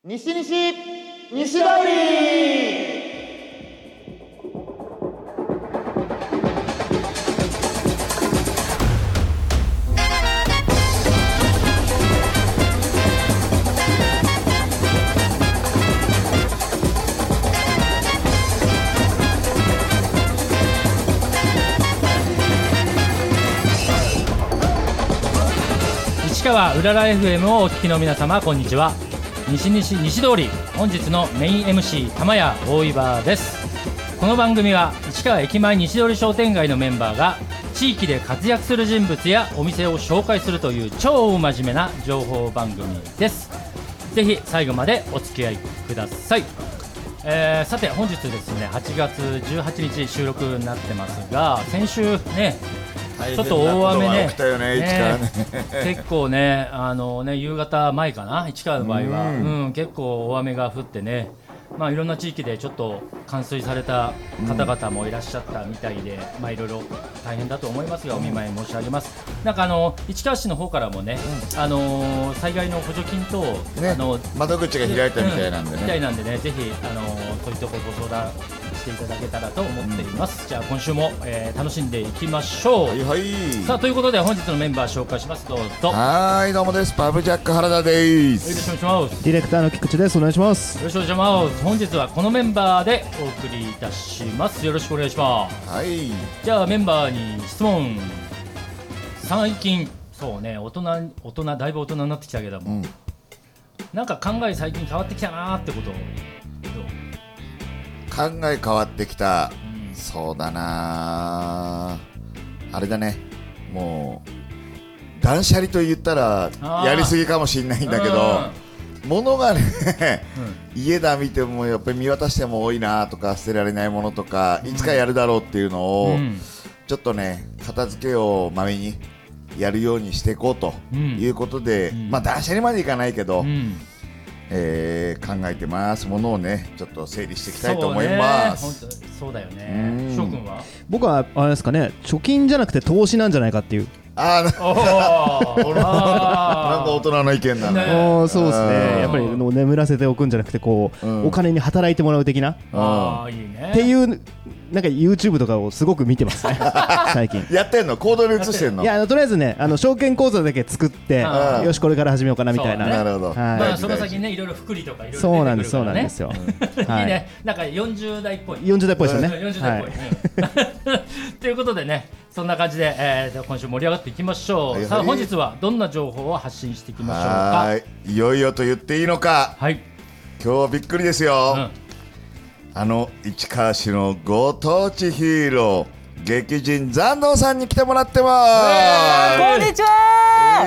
西通り。 市川うらら FM をお聞きの皆様、こんにちは。西通り、本日のメイン MC 玉屋大岩です。この番組は市川駅前西通り商店街のメンバーが地域で活躍する人物やお店を紹介するという超真面目な情報番組です。ぜひ最後までお付き合いください。さて本日ですね、8月18日収録になってますが、先週ねちょっと大雨ね、結構ね、夕方前かな、市川の場合は、結構大雨が降ってね、いろんな地域でちょっと冠水された方々もいらっしゃったみたいで、いろいろ大変だと思いますが、お見舞い申し上げます。なんか市川市の方からもね、災害の補助金等、 窓口が開いたみたいなんでね、 ぜひそういうところご相談していただけたらと思っています。じゃあ今週も、楽しんでいきましょう。さあということで本日のメンバー紹介します。どうぞ。 はい、どうもです。パブジャック原田です。 よろしくお願いします。 ディレクターの菊池です。お願いします。 よろしくお願いします。本日はこのメンバーでお送りいたします。よろしくお願いします。 はい。 じゃあメンバーに質問。最近そうね、大人だいぶ大人になってきたけども、なんか考え最近変わってきたなーってこと。 考え変わってきた、そうだな、あれだね、もう断捨離と言ったらやりすぎかもしれないんだけど、物がね、家だ見てもやっぱり見渡しても多いなとか、捨てられないものとか、いつかやるだろうっていうのを、ちょっとね片付けをまめにやるようにしていこうということで、断捨離までいかないけど、考えてます。ものをねちょっと整理していきたいと思います。 そうだよね。翔くんは？ 僕はあれですかね、貯金じゃなくて投資なんじゃないかっていう。 なんか大人の意見だね。 そうですね。やっぱり眠らせておくんじゃなくて、こう、お金に働いてもらう的な。っていうなんか YouTube とかをすごく見てますね最近。 やってんの？行動に移してんの？ いや、とりあえずね、証券口座だけ作って、よしこれから始めようかなみたいな。 なるほど。 その先ね、いろいろ福利とかいろいろ出てくるからね。 そうなんですよ。 いいね。なんか40代っぽい。 40代っぽいですよね。 40代っぽい。ということでね、そんな感じで今週盛り上がっていきましょう。さあ本日はどんな情報を発信していきましょうか。 いよいよと言っていいのか。今日はびっくりですよ。市川市のご当地ヒーロー、劇人残道さんに来てもらってます。 こんにちは。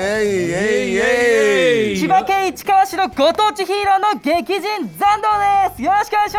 千葉県市川市のご当地ヒーローの劇人残道です。よろしくお願いし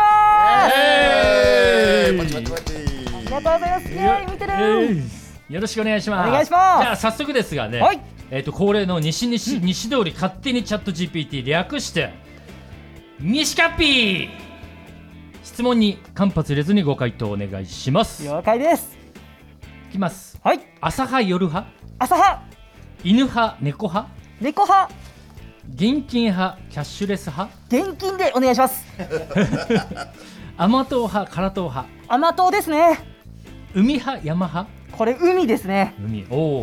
ます。 パチパチパチ。 ありがとうございます。見てる。 よろしくお願いします。 お願いします。 じゃあ早速ですがね、恒例の西通り勝手にチャット GPT 略して西カッピー。質問に間髪入れずにご回答お願いします。 了解です。 いきます。 はい。 朝派夜派？ 朝派。 犬派猫派？ 猫派。 現金派キャッシュレス派？ 現金でお願いします。 甘党派辛党派？ 甘党ですね。 海派山派？ これ海ですね。 海。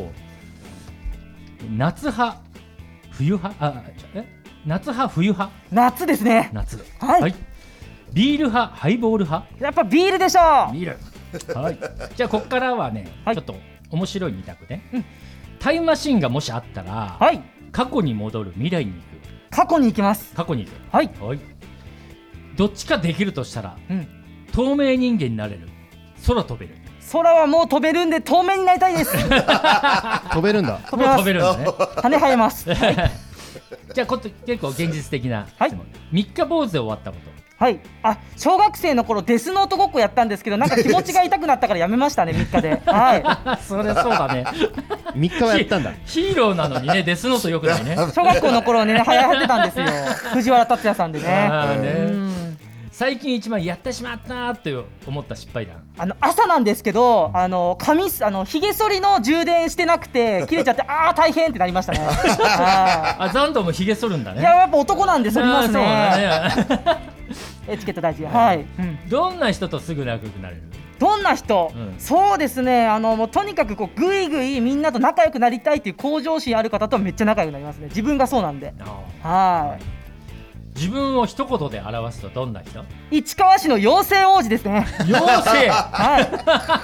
夏派冬派？夏派冬派？ 夏ですね。 夏。 はい。 ビール派ハイボール派？ やっぱビールでしょう。 ビール。はい。じゃあここからはね、ちょっと面白い2択ね。タイムマシンがもしあったら、過去に戻る未来に行く？ 過去に行きます。 過去に行く。 はい。 どっちかできるとしたら、透明人間になれる？空飛べる？ 空はもう飛べるんで透明になりたいです。 飛べるんだ。 飛べます。 飛べるんだね。 羽生えます。 じゃあ結構現実的な質問。三日坊主で終わったこと？ はい。小学生の頃デスノートごっこやったんですけど、なんか気持ちが痛くなったからやめましたね、3日で。はい。 それそうだね。 3日はやったんだ。 ヒーローなのにね、デスノートよくないね。 小学校の頃ね、流行ってたんですよ。藤原竜也さんでね。 最近一番やってしまったなって思った失敗談。 朝なんですけど、ひげ剃りの充電してなくて切れちゃって大変ってなりましたね。 残土もひげ剃るんだね。 いや、やっぱ男なんで剃りますね。エチケット大事。はい、 どんな人とすぐ仲良くなれる？ どんな人、そうですね、もうとにかくこうぐいぐいみんなと仲良くなりたいっていう向上心ある方とめっちゃ仲良くなりますね。自分がそうなんで。はい。 自分を一言で表すとどんな人？ 市川市の妖精王子ですね。 妖精。 はい。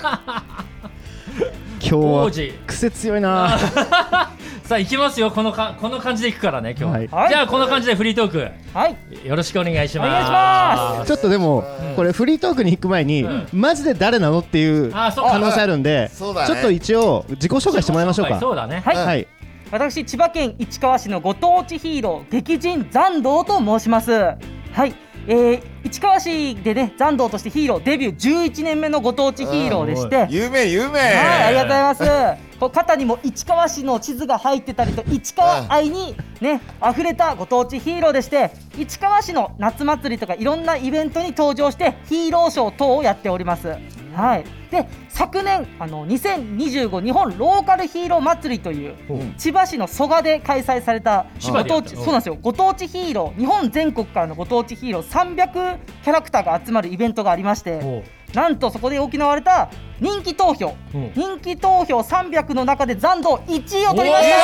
今日は癖強いな。 さあ行きますよ。この感じで行くからね今日。 はい、 じゃあこの感じでフリートーク、 はい、 よろしくお願いします。 お願いします。 ちょっとでもこれフリートークに行く前に、マジで誰なのっていう可能性あるんで、ちょっと一応自己紹介してもらいましょうか。 そうだね。 はい。私、千葉県市川市のご当地ヒーロー劇人残道と申します。はい、市川市でね残道としてヒーローデビュー11年目のご当地ヒーローでして、 有名。 はい、ありがとうございます。こう肩にも市川市の地図が入ってたりと市川愛にね溢れたご当地ヒーローでして、市川市の夏祭りとかいろんなイベントに登場してヒーローショー等をやっております。はい、で昨年2025日本ローカルヒーロー祭りという千葉市の蘇我で開催されたご当地、そうなんですよ、ご当地ヒーロー日本全国からのご当地ヒーロー300キャラクターが集まるイベントがありまして、なんとそこで行われた人気投票300の中で残道1位を取りました。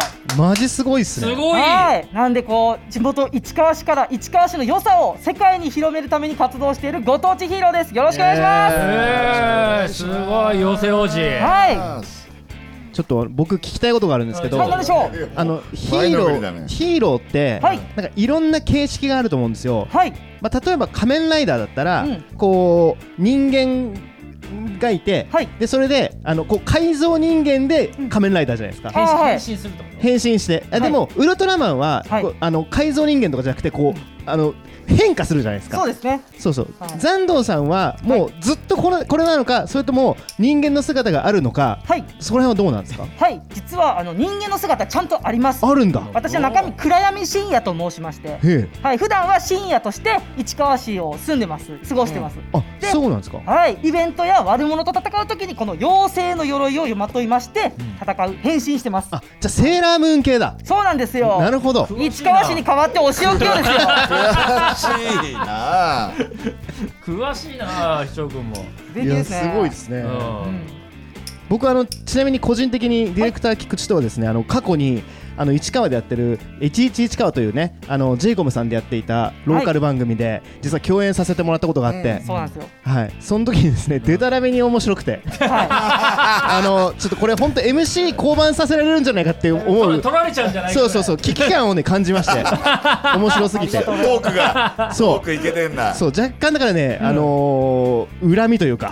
マジすごいっすね。 すごい。 はい、なんでこう地元市川市から市川市の良さを世界に広めるために活動しているご当地ヒーローです。よろしくお願いします。 すごい妖精王子。 はい。 ちょっと僕聞きたいことがあるんですけど、 何でしょう。 ヒーローって、なんかいろんな形式があると思うんですよ。 はい。 例えば仮面ライダーだったら、こう人間がいて、でそれでこう改造人間で仮面ライダーじゃないですか。 変身すると。 変身して、でもウルトラマンは改造人間とかじゃなくてこう変化するじゃないですか。 そうですね。 そうそう。残道さんはもうずっとこれなのか、それとも人間の姿があるのか、そこら辺はどうなんですか？ はい、実は人間の姿ちゃんとあります。 あるんだ。 私は中身暗闇深夜と申しまして、はい、普段は深夜として市川市を過ごしてます。 あ、そうなんですか。 はい、イベントや悪者と戦うときにこの妖精の鎧をまといまして変身してます。 あ、じゃあセーラームーン系だ。 そうなんですよ。 なるほど。 市川市に代わってお仕置きをですよ。 詳しいな、市長君も。 いや、すごいですね。僕ちなみに個人的にディレクター菊池とはですね、過去に市川でやってる11市川というねジェイコムさんでやっていたローカル番組で、実は共演させてもらったことがあって、 そうなんですよ。 はい、その時にですね、でたらめに面白くて、ちょっとこれ本当 MC 降板させられるんじゃないかって思う、 取られちゃうんじゃないか。 そう危機感をね感じまして、面白すぎてトークがトークいけてんだ。 そう、若干だからね、恨みというか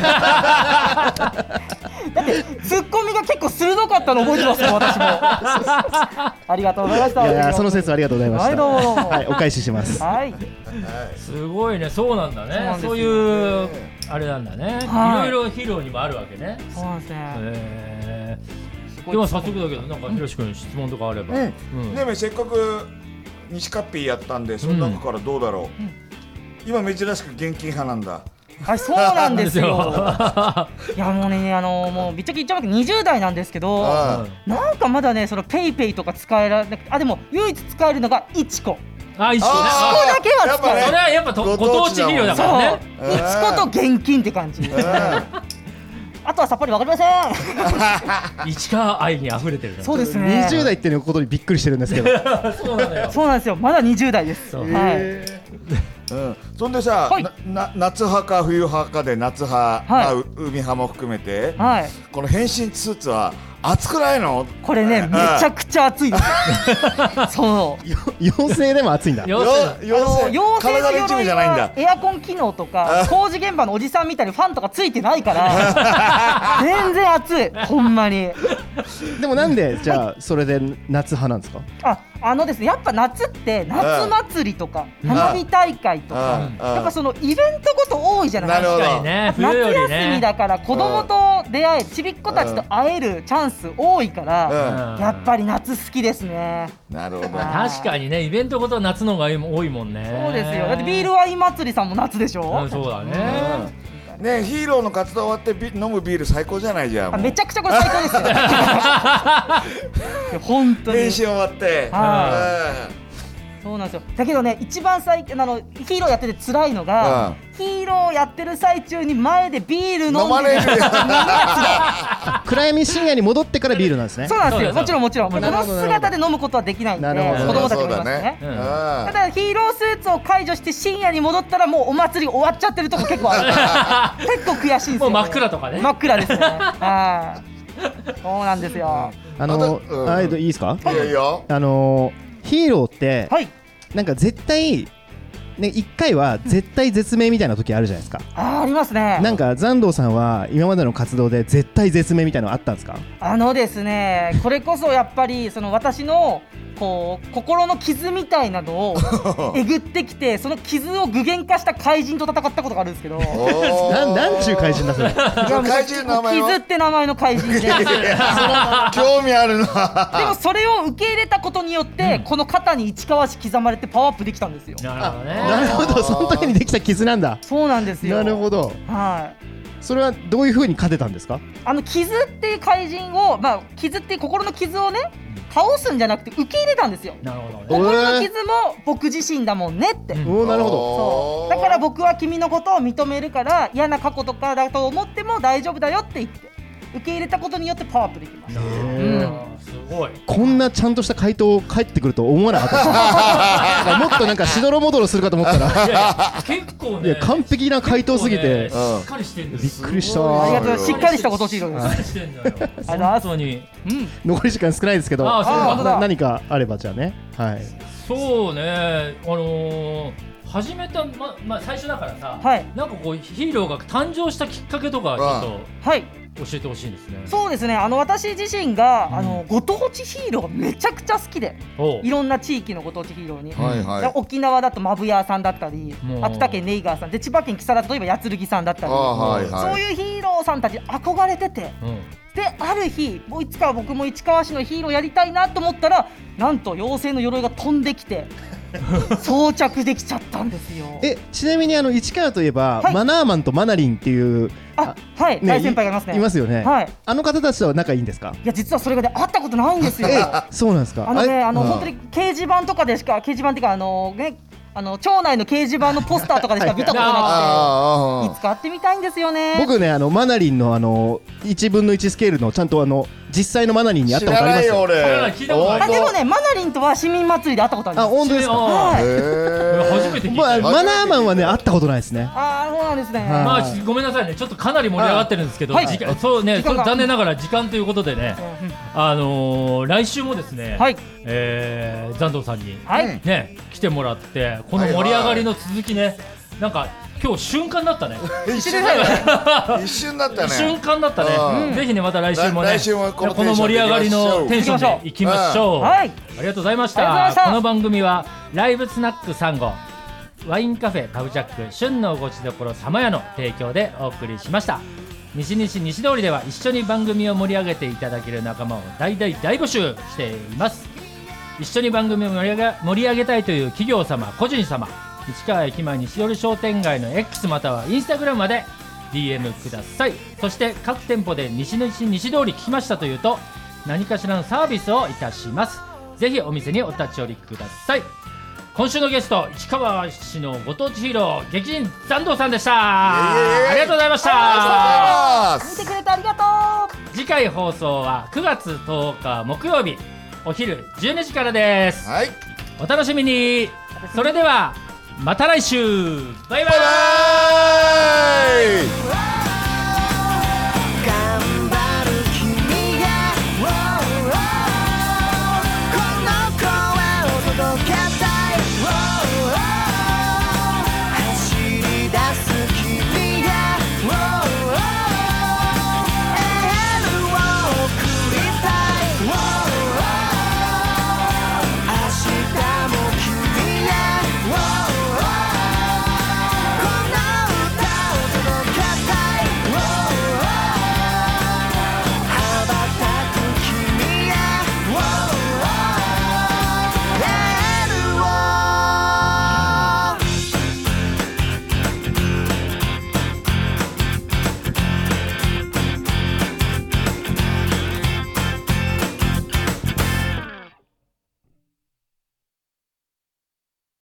だってツッコミが結構鋭かったの覚えてますよ、私も。ありがとうございました。 いや、その説ありがとうございました。 はい、どうも。 はい、お返しします。 はい。 すごいね、そうなんだね。そういうあれなんだね。いろいろヒーローにもあるわけね。 そうなんですね。 でも早速だけど、なんかひろし君質問とかあれば。 でもせっかく西カッピーやったんで、その中からどうだろう。今珍しく現金派なんだ。 はい、そうなんですよ。いや、もうね、もうぶっちゃけ言っちゃうわけ20代なんですけど、なんかまだね、そのペイペイとか使えられなくて、でも唯一使えるのがイチコ。 イチコだけは使える。 それはやっぱご当地ヒーローだからね。 イチコと現金って感じ。あとはさっぱりわかりません。 市川愛に溢れてる。 そうですね。 20代っていうことにびっくりしてるんですけど。 そうなんだよ。 そうなんですよ。まだ20代です。はい。 そんでさ、夏派か冬派かで夏派、海派も含めて、この変身スーツは暑くないの？ これね、めちゃくちゃ暑いです。そう。 妖精でも暑いんだ。 妖精の一部じゃないんだ。 エアコン機能とか工事現場のおじさんみたいにファンとかついてないから全然暑い、ほんまに。 でもなんでじゃあそれで夏派なんですか？ ですね、やっぱ夏って夏祭りとか花火大会とか、やっぱそのイベントごと多いじゃないですか。 確かにね、 夏休みだから子供とちびっ子たちと会えるチャンス多いから、 うんやっぱり夏好きですね。 なるほどね。 確かにね、イベントごと夏の方が多いもんね。 そうですよ。だってビールワイン祭りさんも夏でしょ。 そうだね。 ね、ヒーローの活動終わって飲むビール最高じゃないじゃん。もうめちゃくちゃこれ最高ですよ。いや本当に。 練習終わって。 そうなんですよ。だけどね、一番ヒーローやってて辛いのが、ヒーローやってる最中に前でビール飲んで飲まれる。 暗闇深夜に戻ってからビールなんですね。 そうなんですよ。もちろんもちろん。こなるほどの姿で飲むことはできないんで、 なるほど子供たちもいますね。 うんただヒーロースーツを解除して深夜に戻ったらもうお祭り終わっちゃってるとこ結構ある。結構悔しいんですよね。 もう真っ暗とかね。 真っ暗ですね。はい。そうなんですよ。 いいですか？ いいよいいよ。 ヒーローってはい。 なんか絶対ね、1回は絶対絶命みたいな時あるじゃないですか。 ありますね。 なんか残道さんは今までの活動で絶対絶命みたいなのあったんですか？ ですね、これこそやっぱりその私のこう心の傷みたいなのをえぐってきて、その傷を具現化した怪人と戦ったことがあるんですけど、 なんちゅう怪人だそれ。 怪人の名前は傷って名前の怪人で、で興味あるな。 もそれを受け入れたことによって、この肩に市川市刻まれてパワーアップできたんですよ。 なるほどね。 なるほど、その時にできた傷なんだ。 そうなんですよ。 なるほど。 はい。 それはどういう風に勝てたんですか？ 傷っていう怪人を、傷っていう心の傷をね、倒すんじゃなくて受け入れたんですよ。 なるほどね。 心の傷も僕自身だもんねって。 おお、なるほど。 そうだから僕は君のことを認めるから、嫌な過去とかだと思っても大丈夫だよって言って受け入れたことによってパワーアップできました。 すごい。 こんなちゃんとした回答返ってくると思わなかったです。もっとなんかしどろもどろするかと思ったら、 いや結構ね。 いや完璧な回答すぎてしっかりしてるんです。 びっくりした。 ありがとうございます。しっかりしたことヒーローです。 しっかりしてんだよ。本当に。 残り時間少ないですけど、 あそう本当だ何かあればじゃあね。はい。 そうね。始めた最初だからさ、 はいなんかこうヒーローが誕生したきっかけとかちょっとはい。 教えてほしいですね。 そうですね。私自身がご当地ヒーローがめちゃくちゃ好きで、 おういろんな地域のご当地ヒーローに。 はいはい。 沖縄だとマブヤーさんだったり、 もう秋田県ネイガーさんで、千葉県木更津といえばやつるぎさんだったり、 はいはい。 そういうヒーローさんたち憧れてて、 うん。 である日もういつか僕も市川市のヒーローやりたいなと思ったら、なんと妖精の鎧が飛んできて装着できちゃったんですよ。 ちなみに市川といえば、 はいマナーマンとマナリンっていうはい、大先輩がいますね。 いますよね。 はい。 あの方たちとは仲いいんですか？ いや実はそれがね、会ったことないんですよ。 そうなんですか？ 本当にに掲示板とかでしか、掲示板っていうか町内の掲示板のポスターとかでしか見たことなくて、いつか会ってみたいんですよね。 僕ね、マナリンの1分の1スケールのちゃんと実際のマナリンに会ったことありますよ。 それは聞いたことない。 でもね、マナリンとは市民祭りで会ったことあります。 本当ですか？ はい初めて聞いたよ。 マナーマンはね、会ったことないですね。 そうなんですね。 ごめんなさいね、ちょっとかなり盛り上がってるんですけど、 はいそうね、 時間が残念ながら時間ということでね、来週もですね、 はい残道さんにはいね来てもらって、この盛り上がりの続きね、なんか今日瞬間だったね。 一瞬だね。一瞬だったね。 瞬間だったね。ぜひね、また来週もね、 来週もこのこの盛り上がりのテンションでいきましょう。 はい。 ありがとうございましありがとうございましたた。この番組はライブスナックサンゴ、ワインカフェカブチャック、旬のごちどころさまやの提供でお送りしました。西通りでは一緒に番組を盛り上げていただける仲間を大募集しています。一緒に番組を盛り上げたいという企業様、個人様、市川駅前西通商店街の X またはインスタグラムまで DM ください。そして各店舗で西通り聞きましたというと、何かしらのサービスをいたします。ぜひお店にお立ち寄りください。今週のゲスト、市川市のご当地ヒーロー、劇人残道さんでした。ありがとうございました。 見てくれてありがとう。 次回放送は9月10日木曜日お昼12時からです。 はい。 お楽しみに。それではまた来週。バイバイ。 バイバイ。